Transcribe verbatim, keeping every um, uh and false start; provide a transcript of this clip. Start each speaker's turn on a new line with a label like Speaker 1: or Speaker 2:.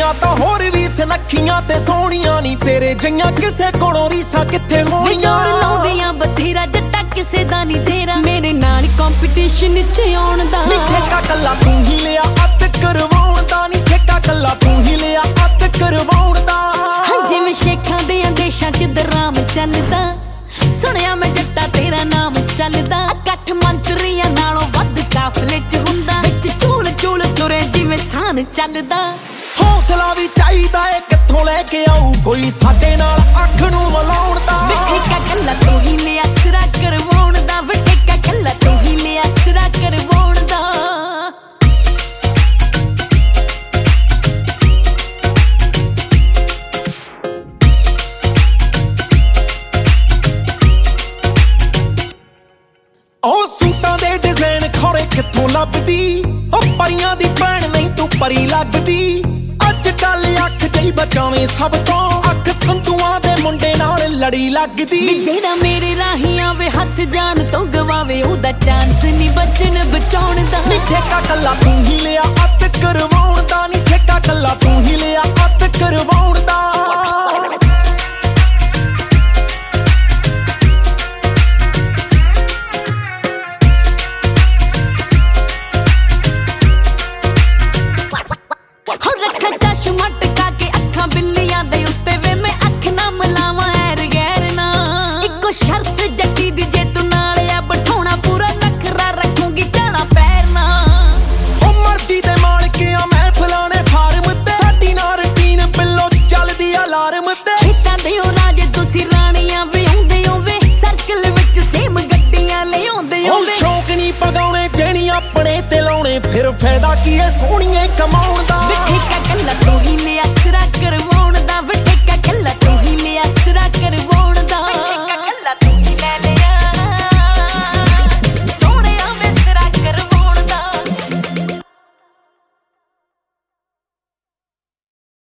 Speaker 1: ਕੁੜੀਆਂ ਤਾਂ ਹੋਰ ਵੀ ਸੁਨੱਖੀਆਂ ਤੇ ਸੋਹਣੀਆਂ ਨੀ ਤੇਰੇ ਜਈਆਂ ਕਿਸੇ ਕੋਲੋਂ ਰੀਸਾਂ ਕਿੱਥੇ ਹੋਣੀਆਂ
Speaker 2: ਲਾਉਂਦੀਆਂ ਬਥੇਰਾ ਜੱਟਾ ਕਿਸੇ ਦਾ ਨੀ ਜੇਰਾ ਮੇਰੇ ਨਾਲ ਕੰਪੀਟੀਸ਼ਨ ਚ ਆਉਣ ਦਾ
Speaker 1: ਨੀ ਠੇਕਾ ਕੱਲਾ ਤੂੰ ਹੀ ਲਿਆ ਅੱਤ ਕਰਵਾਉਣ ਦਾ ਨੀ ਠੇਕਾ ਕੱਲਾ ਤੂੰ ਹੀ ਲਿਆ ਅੱਤ ਕਰਵਾਉਣ ਦਾ
Speaker 2: ਜਿਵੇਂ ਸ਼ੇਖਾਂ ਦੇ ਦੇਸ਼ਾਂ ਚ ਦਰਾਮ ਚੱਲਦਾ ਸੁਣਿਆ ਮੈਂ ਜੱਟਾ ਤੇਰਾ ਨਾਮ ਚੱਲਦਾ ਇਕੱਠ ਮੰਤਰੀਆਂ ਨਾਲੋਂ ਵੱਧ ਕਾਫਲੇ ਚ ਹੁੰਦਾ ਵਿੱਚ ਚੂਲ ਚੂਲ ਤੁਰੇ ਜਿਵੇਂ ਸਾਨ ਚੱਲਦਾ
Speaker 1: ਹੌਸਲਾ ਵੀ ਚਾਹੀਦਾ ਏ ਕਿੱਥੋਂ ਲੈ ਕੇ ਆਊ ਕੋਈ ਸਾਡੇ ਨਾਲ ਅੱਖ ਨੂੰ ਮਲਾਉਣ ਦਾ
Speaker 2: ਠੇਕਾ ਕੱਲਾ ਤੂੰ ਹੀ ਲਿਆ ਸਿਰਾ ਕਰਵਾਉਣ ਦਾ ਠੇਕਾ ਕੱਲਾ ਤੂੰ ਹੀ ਲਿਆ ਸਿਰਾ ਕਰਵਾਉਣ ਦਾ
Speaker 1: ਉਹ ਸੂਟਾਂ ਦੇ ਡਿਜ਼ਾਈਨ ਖੋਰੇ ਕਿੱਥੋਂ ਲੱਭਦੀ ਉਹ ਪਰੀਆਂ ਦੀ ਭੈਣ ਨਹੀਂ ਤੂੰ ਪਰੀ ਲੱਗਦੀ ਅੱਜ ਕੱਲ ਅੱਖ ਜਈ ਬਚਾਵੇਂ ਸਭ ਤੋਂ ਅੱਖ ਸੰਧੂਆਂ ਦੇ ਮੁੰਡੇ ਨਾਲ ਲੜੀ ਲੱਗਦੀ
Speaker 2: ਜਿਹੜਾ ਮੇਰੇ ਰਾਹੀਂ ਆਵੇ ਹੱਥ ਜਾਨ ਤੋਂ ਗਵਾਵੇ ਉਹਦਾ ਚਾਂਸ ਨਹੀਂ ਬਚਣ ਬਚਾਉਣ ਦਾ
Speaker 1: ਨੀ ਠੇਕਾ ਕੱਲਾ ਤੂੰ ਹੀ ਲਿਆ ਅੱਤ ਕਰਵਾਉਣ ਦਾ ਨੀ ਠੇਕਾ ਕੱਲਾ ਤੂੰ ਹੀ ਲਿਆ ਅੱਤ ਕਰਵਾਉਣ ਦਾ ਆਪਣੇ ਤੇ ਲਾਉਣੇ ਫਿਰ ਫਾਇਦਾ ਕੀ ਐ ਸੋਹਣੀਏ ਕਮਾਉਣ ਦਾ
Speaker 2: ਠੇਕਾ ਕੱਲਾ